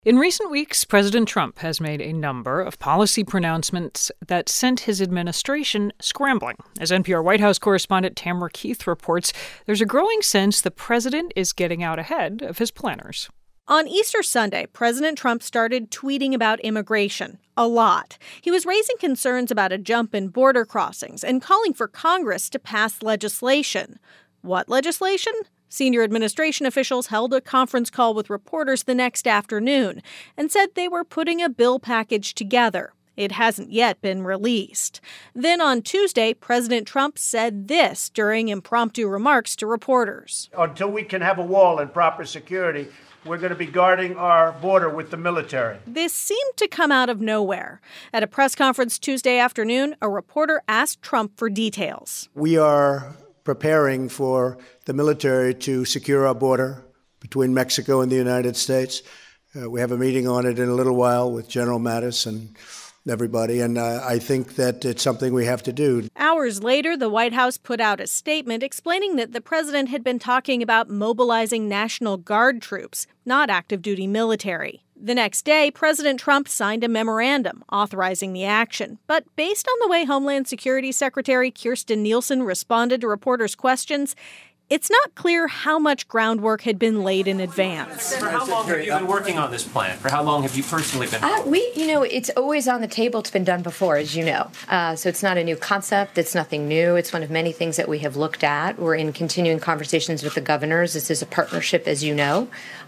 In recent weeks, President Trump has made a number of policy pronouncements that sent his administration scrambling. As NPR White House correspondent Tamara Keith reports, there's a growing sense the president is getting out ahead of his planners. On Easter Sunday, President Trump started tweeting about immigration a lot. He was raising concerns about a jump in border crossings and calling for Congress to pass legislation. What legislation? Senior administration officials held a conference call with reporters the next afternoon and said they were putting a bill package together. It hasn't yet been released. Then on Tuesday, President Trump said this during impromptu remarks to reporters. Until we can have a wall and proper security, we're going to be guarding our border with the military. This seemed to come out of nowhere. At a press conference Tuesday afternoon, a reporter asked Trump for details. We are preparing for the military to secure our border between Mexico and the United States. We have a meeting on it in a little while with General Mattis and everybody, and I think that it's something we have to do. Hours later, the White House put out a statement explaining that the president had been talking about mobilizing National Guard troops, not active-duty military. The next day, President Trump signed a memorandum authorizing the action. But based on the way Homeland Security Secretary Kirstjen Nielsen responded to reporters' questions, it's not clear how much groundwork had been laid in advance. For how long have you been working on this plan? For how long have you personally been? It's always on the table. It's been done before, as you know. So it's not a new concept. It's nothing new. It's one of many things that we have looked at. We're in continuing conversations with the governors. This is a partnership, as you know.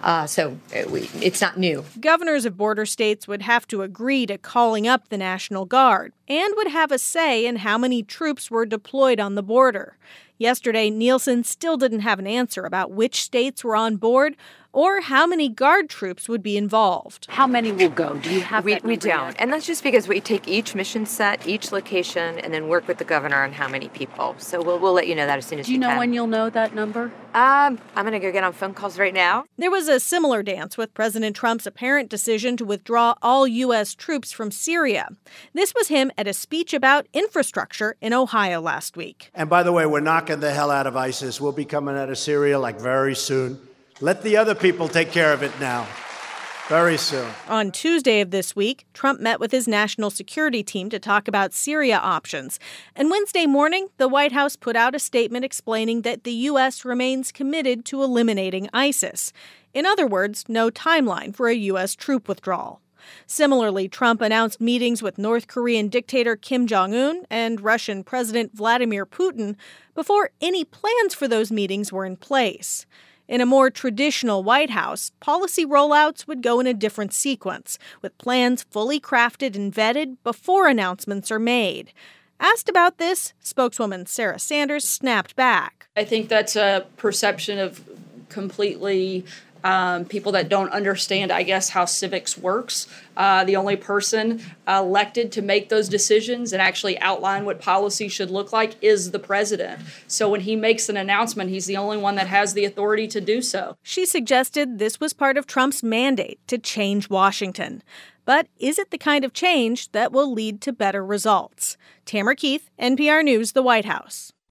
It's not new. Governors of border states would have to agree to calling up the National Guard and would have a say in how many troops were deployed on the border. Yesterday, Nielsen still didn't have an answer about which states were on board or how many Guard troops would be involved. How many will go? Do you have that? We don't. And that's just because we take each mission set, each location, and then work with the governor on how many people. So we'll let you know that as soon as we can. Do you know when you'll know that number? I'm going to go get on phone calls right now. There was a similar dance with President Trump's apparent decision to withdraw all U.S. troops from Syria. This was him at a speech about infrastructure in Ohio last week. And by the way, we're knocking the hell out of ISIS. We'll be coming out of Syria very soon. Let the other people take care of it now. Very soon. On Tuesday of this week, Trump met with his national security team to talk about Syria options. And Wednesday morning, the White House put out a statement explaining that the U.S. remains committed to eliminating ISIS. In other words, no timeline for a U.S. troop withdrawal. Similarly, Trump announced meetings with North Korean dictator Kim Jong-un and Russian President Vladimir Putin before any plans for those meetings were in place. In a more traditional White House, policy rollouts would go in a different sequence, with plans fully crafted and vetted before announcements are made. Asked about this, spokeswoman Sarah Sanders snapped back. I think that's a perception of completely people that don't understand, I guess, how civics works. The only person elected to make those decisions and actually outline what policy should look like is the president. So when he makes an announcement, he's the only one that has the authority to do so. She suggested this was part of Trump's mandate to change Washington. But is it the kind of change that will lead to better results? Tamara Keith, NPR News, the White House.